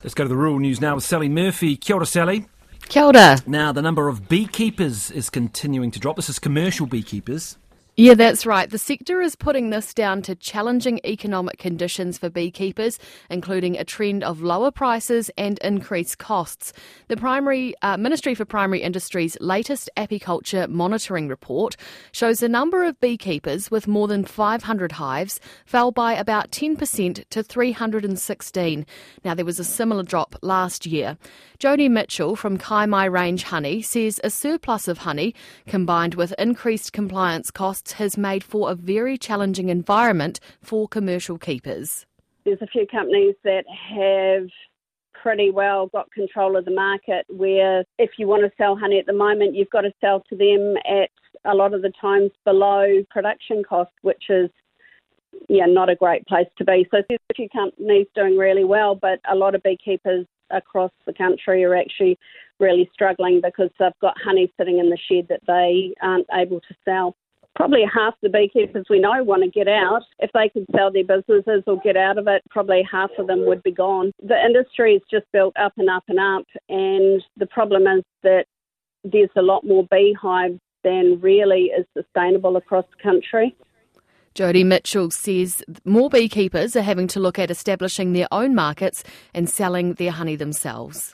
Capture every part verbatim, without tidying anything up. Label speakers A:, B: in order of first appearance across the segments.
A: Let's go to the rural news now with Sally Murphy. Kia ora, Sally.
B: Kia ora.
A: Now, the number of beekeepers is continuing to drop. This is commercial beekeepers.
B: Yeah, that's right. The sector is putting this down to challenging economic conditions for beekeepers, including a trend of lower prices and increased costs. The primary uh, Ministry for Primary Industries' latest apiculture monitoring report shows the number of beekeepers with more than five hundred hives fell by about ten percent to three hundred sixteen. Now, there was a similar drop last year. Jodie Mitchell from Kaimai Range Honey says a surplus of honey, combined with increased compliance costs, has made for a very challenging environment for commercial keepers.
C: There's a few companies that have pretty well got control of the market where if you want to sell honey at the moment, you've got to sell to them at a lot of the times below production cost, which is yeah, not a great place to be. So there's a few companies doing really well, but a lot of beekeepers across the country are actually really struggling because they've got honey sitting in the shed that they aren't able to sell. Probably half the beekeepers we know want to get out. If they could sell their businesses or get out of it, probably half of them would be gone. The industry is just built up and up and up, and the problem is that there's a lot more beehives than really is sustainable across the country.
B: Jodie Mitchell says more beekeepers are having to look at establishing their own markets and selling their honey themselves.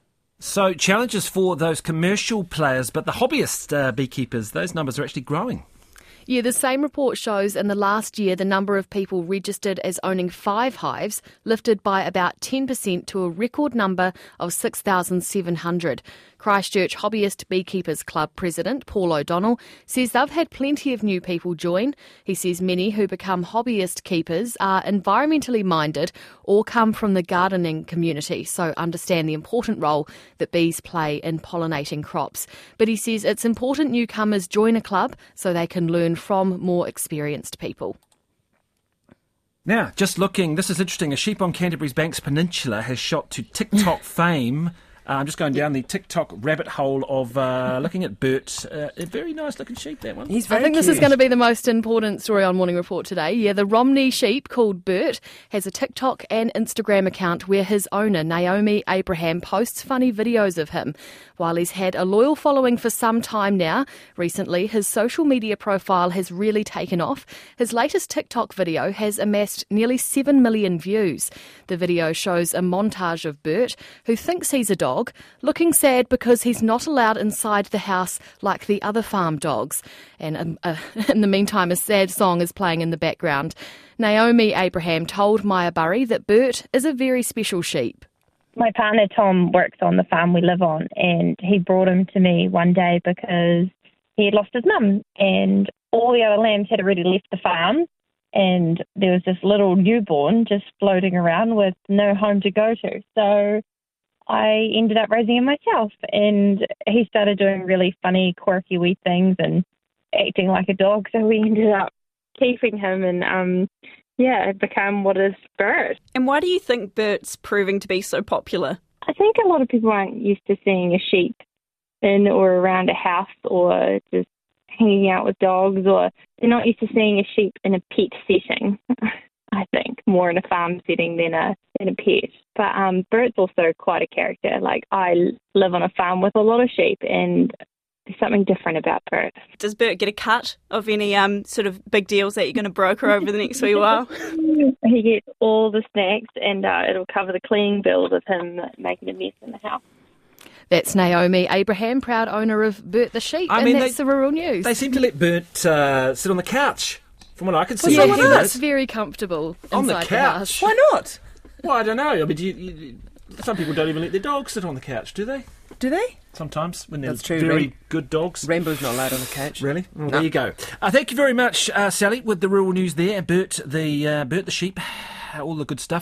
A: So challenges for those commercial players, but the hobbyist uh, beekeepers, those numbers are actually growing.
B: Yeah, the same report shows in the last year the number of people registered as owning five hives lifted by about ten percent to a record number of six thousand seven hundred. Christchurch Hobbyist Beekeepers Club President Paul O'Donnell says they've had plenty of new people join. He says many who become hobbyist keepers are environmentally minded or come from the gardening community, so understand the important role that bees play in pollinating crops. But he says it's important newcomers join a club so they can learn from more experienced people.
A: Now, just looking, this is interesting. A sheep on Canterbury's Banks Peninsula has shot to TikTok fame. Uh, I'm just going down the TikTok rabbit hole of uh, looking at Bert. Uh, a very nice looking sheep, that one.
B: He's very I think cute. This is going to be the most important story on Morning Report today. Yeah, the Romney sheep called Bert has a TikTok and Instagram account where his owner, Naomi Abraham, posts funny videos of him. While he's had a loyal following for some time now, recently his social media profile has really taken off. His latest TikTok video has amassed nearly seven million views. The video shows a montage of Bert, who thinks he's a dog, looking sad because he's not allowed inside the house like the other farm dogs. And um, uh, in the meantime, a sad song is playing in the background. Naomi Abraham told Maya Burry that Bert is a very special sheep.
D: My partner Tom works on the farm we live on, and he brought him to me one day because he had lost his mum and all the other lambs had already left the farm, and there was this little newborn just floating around with no home to go to. So I ended up raising him myself, and he started doing really funny, quirky wee things and acting like a dog, so we ended up keeping him, and um, yeah, it became what is Bert.
E: And why do you think Bert's proving to be so popular?
D: I think a lot of people aren't used to seeing a sheep in or around a house or just hanging out with dogs, or they're not used to seeing a sheep in a pet setting. I think more in a farm setting than a than a pet. But um, Bert's also quite a character. Like, I live on a farm with a lot of sheep, and there's something different about Bert.
E: Does Bert get a cut of any um sort of big deals that you're going to broker over the next wee while?
D: He gets all the snacks, and uh, it'll cover the cleaning bills of him making a mess in the house.
B: That's Naomi Abraham, proud owner of Bert the sheep, I and mean, that's they, the rural news.
A: They seem to let Bert uh, sit on the couch, from what I can see.
B: Well, yeah, he looks very comfortable
A: on
B: inside
A: the couch.
B: The
A: Why not? Well, I don't know. I mean, do you, you, some people don't even let their dogs sit on the couch, do they?
F: Do they?
A: Sometimes, when they're
F: That's true,
A: very
F: Ram-
A: good dogs.
F: Rainbow's not allowed on the couch.
A: Really? Well,
F: no.
A: There you go. Uh, thank you very much, uh, Sally, with the rural news there. Bert the, uh, Bert the sheep, all the good stuff.